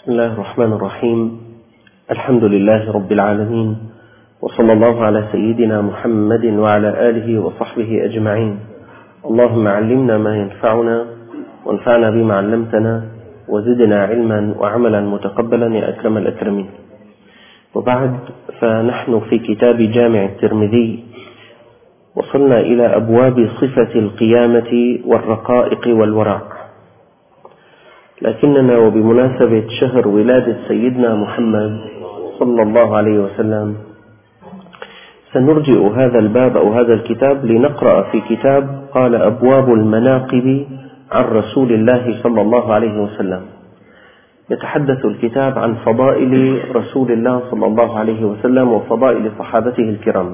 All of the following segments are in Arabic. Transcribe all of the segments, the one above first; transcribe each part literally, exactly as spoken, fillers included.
بسم الله الرحمن الرحيم. الحمد لله رب العالمين، وصلى الله على سيدنا محمد وعلى آله وصحبه أجمعين. اللهم علمنا ما ينفعنا وانفعنا بما علمتنا وزدنا علما وعملا متقبلا يا أكرم الأكرمين. وبعد، فنحن في كتاب جامع الترمذي وصلنا إلى أبواب صفة القيامة والرقائق والورع، لكننا وبمناسبة شهر ولادة سيدنا محمد صلى الله عليه وسلم سنرجئ هذا الباب أو هذا الكتاب لنقرأ في كتاب قال أبواب المناقب عن رسول الله صلى الله عليه وسلم. يتحدث الكتاب عن فضائل رسول الله صلى الله عليه وسلم وفضائل صحابته الكرام.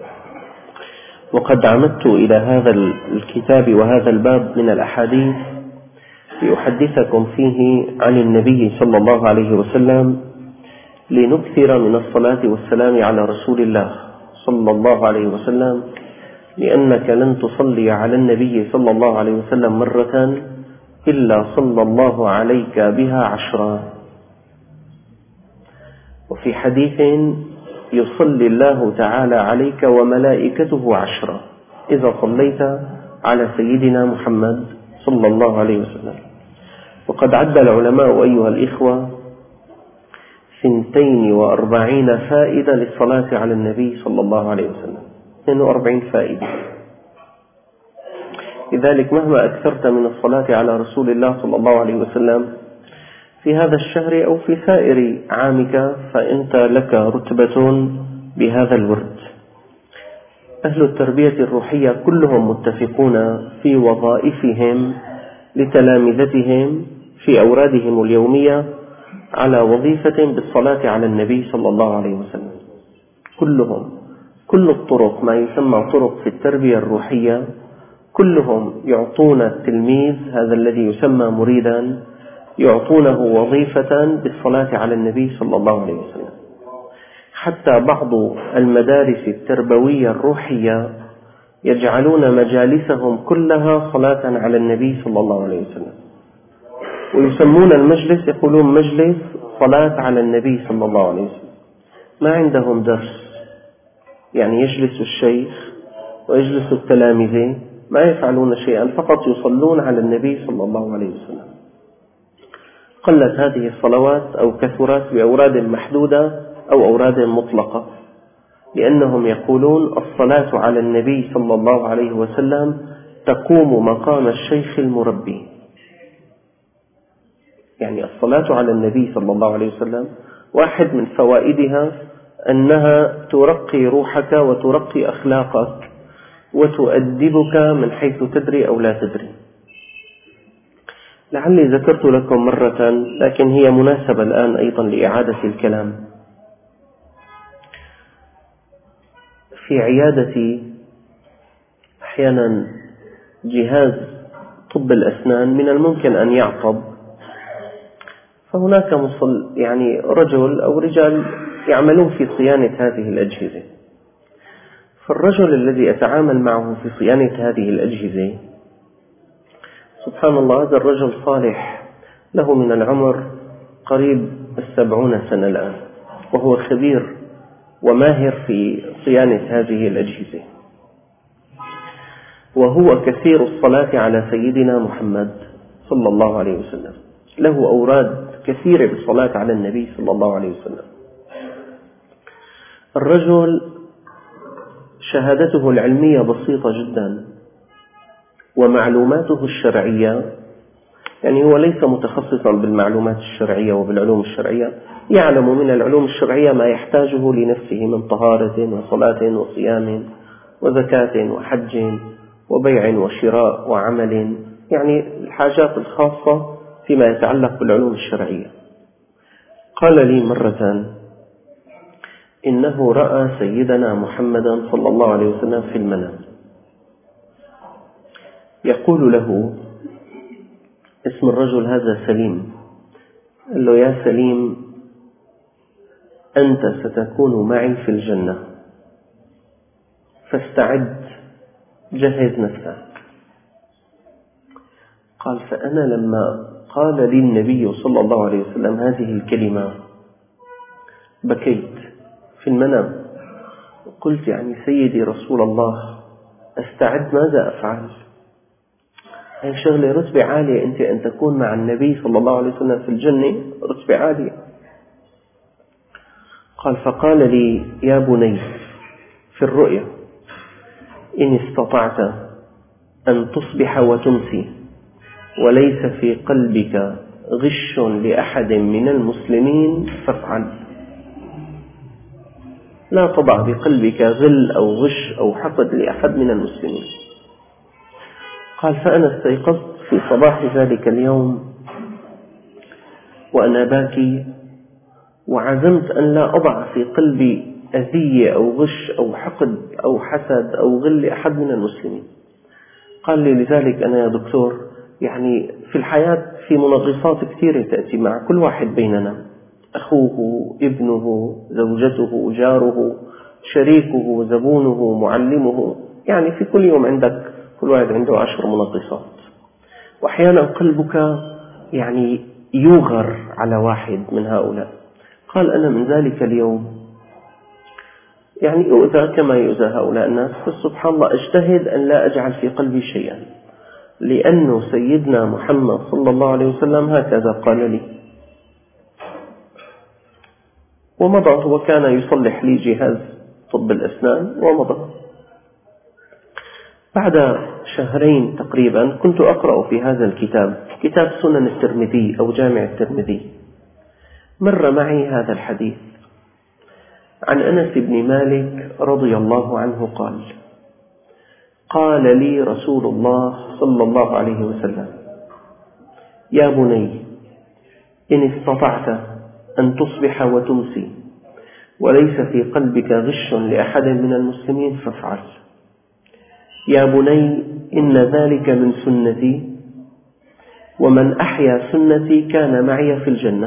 وقد عمدت إلى هذا الكتاب وهذا الباب من الأحاديث لأحدثكم فيه عن النبي صلى الله عليه وسلم، لنكثر من الصلاة والسلام على رسول الله صلى الله عليه وسلم، لأنك لن تصلي على النبي صلى الله عليه وسلم مرة إلا صلى الله عليك بها عشرا. وفي حديث يصلي الله تعالى عليك وملائكته عشرا إذا صليت على سيدنا محمد صلى الله عليه وسلم. وقد عد العلماء أيها الإخوة ثنتين وأربعين فائدة للصلاة على النبي صلى الله عليه وسلم، اثنين وأربعين فائدة. لذلك مهما أكثرت من الصلاة على رسول الله صلى الله عليه وسلم في هذا الشهر أو في سائر عامك فأنت لك رتبة بهذا الورد. أهل التربية الروحية كلهم متفقون في وظائفهم لتلامذتهم في أورادهم اليومية على وظيفة بالصلاة على النبي صلى الله عليه وسلم. كلهم، كل الطرق ما يسمى طرق في التربية الروحية، كلهم يعطون التلميذ هذا الذي يسمى مريدا يعطونه وظيفة بالصلاة على النبي صلى الله عليه وسلم. حتى بعض المدارس التربوية الروحية يجعلون مجالسهم كلها صلاة على النبي صلى الله عليه وسلم، ويسمون المجلس يقولون مجلس صلاة على النبي صلى الله عليه وسلم. ما عندهم درس، يعني يجلس الشيخ ويجلس التلامذة ما يفعلون شيئا، فقط يصلون على النبي صلى الله عليه وسلم. قلت هذه الصلوات أو كثرت بأوراد محدودة أو أوراد مطلقة، لأنهم يقولون الصلاة على النبي صلى الله عليه وسلم تقوم مقام الشيخ المربي. يعني الصلاة على النبي صلى الله عليه وسلم واحد من فوائدها أنها ترقي روحك وترقي أخلاقك وتؤدبك من حيث تدري أو لا تدري. لعلي ذكرت لكم مرة، لكن هي مناسبة الآن أيضا لإعادة الكلام. في عيادتي أحيانا جهاز طب الأسنان من الممكن أن يعطب، فهناك مصل يعني رجل أو رجال يعملون في صيانة هذه الأجهزة. فالرجل الذي أتعامل معه في صيانة هذه الأجهزة سبحان الله هذا الرجل صالح، له من العمر قريب السبعون سنة الآن، وهو خبير وماهر في صيانة هذه الأجهزة، وهو كثير الصلاة على سيدنا محمد صلى الله عليه وسلم، له أوراد كثيرة بالصلاة على النبي صلى الله عليه وسلم. الرجل شهادته العلمية بسيطة جدا، ومعلوماته الشرعية يعني هو ليس متخصصا بالمعلومات الشرعية وبالعلوم الشرعية، يعلم من العلوم الشرعية ما يحتاجه لنفسه من طهارة وصلاة وصيام وزكاة وحج وبيع وشراء وعمل، يعني الحاجات الخاصة فيما يتعلق بالعلوم الشرعية. قال لي مرة إنه رأى سيدنا محمدا صلى الله عليه وسلم في المنام، يقول له اسم الرجل هذا سليم، قال له يا سليم أنت ستكون معي في الجنة فاستعد جهز نفسك. قال فأنا لما قال لي النبي صلى الله عليه وسلم هذه الكلمة بكيت في المنام، قلت يعني سيدي رسول الله أستعد ماذا أفعل؟ هي شغلة رتبة عالية، أنت أن تكون مع النبي صلى الله عليه وسلم في الجنة رتبة عالية. قال فقال لي يا بني في الرؤيا إن استطعت أن تصبح وتمسي وليس في قلبك غش لأحد من المسلمين فافعل. لا تضع بقلبك غل أو غش أو حقد لأحد من المسلمين. قال فأنا استيقظت في صباح ذلك اليوم وأنا باكي، وعزمت أن لا أضع في قلبي أذية أو غش أو حقد أو حسد أو غل لأحد من المسلمين. قال لي لذلك أنا يا دكتور يعني في الحياة في منغصات كثيرة تأتي مع كل واحد بيننا، أخوه، ابنه، زوجته، جاره، شريكه، زبونه، معلمه، يعني في كل يوم عندك كل واحد عنده عشر منغصات، وأحيانا قلبك يعني يوغر على واحد من هؤلاء. قال أنا من ذلك اليوم يعني أؤذى كما يؤذى هؤلاء الناس، فسبحان الله أجتهد أن لا أجعل في قلبي شيئا، لأن سيدنا محمد صلى الله عليه وسلم هكذا قال لي. ومضى، هو كان يصلح لي جهاز طب الأسنان ومضى. بعد شهرين تقريبا كنت أقرأ في هذا الكتاب، كتاب سنن الترمذي أو جامع الترمذي، مر معي هذا الحديث عن أنس بن مالك رضي الله عنه قال قال لي رسول الله صلى الله عليه وسلم يا بني إن استطعت أن تصبح وتمسي وليس في قلبك غش لأحد من المسلمين فافعل. يا بني إن ذلك من سنتي ومن أحيا سنتي كان معي في الجنة.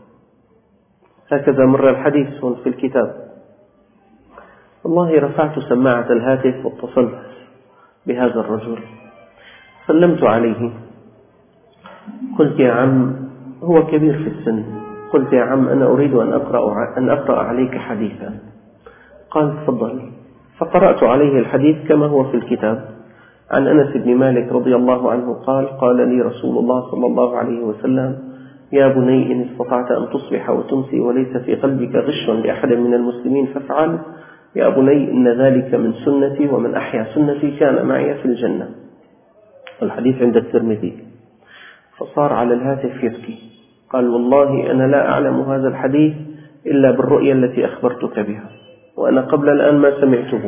هكذا مر الحديث في الكتاب. والله رفعت سماعة الهاتف واتصلت بهذا الرجل، سلمت عليه، قلت يا عم، هو كبير في السن، قلت يا عم أنا أريد أن أقرأ, أن أقرأ عليك حديثا. قال تفضل. فقرأت عليه الحديث كما هو في الكتاب عن أنس بن مالك رضي الله عنه قال قال لي رسول الله صلى الله عليه وسلم يا بني إن استطعت أن تصبح وتمسي وليس في قلبك غش لأحد من المسلمين فافعل. يا بني إن ذلك من سنتي ومن أحيا سنتي كان معي في الجنة. الحديث عند الترمذي. فصار على الهاتف يبكي، قال والله أنا لا أعلم هذا الحديث إلا بالرؤيا التي أخبرتك بها، وأنا قبل الآن ما سمعته.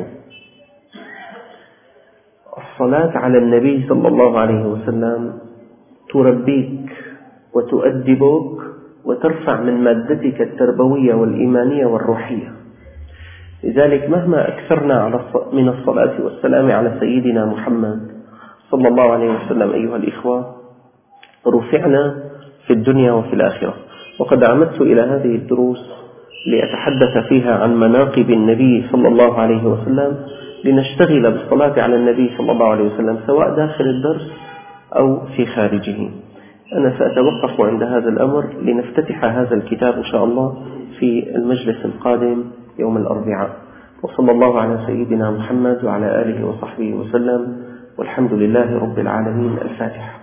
الصلاة على النبي صلى الله عليه وسلم تربيك وتؤدبك وترفع من مادتك التربوية والإيمانية والروحية. لذلك مهما أكثرنا من الصلاة والسلام على سيدنا محمد صلى الله عليه وسلم أيها الإخوة رفعنا في الدنيا وفي الآخرة. وقد عمدت إلى هذه الدروس لأتحدث فيها عن مناقب النبي صلى الله عليه وسلم، لنشتغل بالصلاة على النبي صلى الله عليه وسلم سواء داخل الدرس أو في خارجه. أنا سأتوقف عند هذا الأمر لنفتتح هذا الكتاب إن شاء الله في المجلس القادم يوم الأربعاء. وصلى الله على سيدنا محمد وعلى آله وصحبه وسلم، والحمد لله رب العالمين. الفاتحة.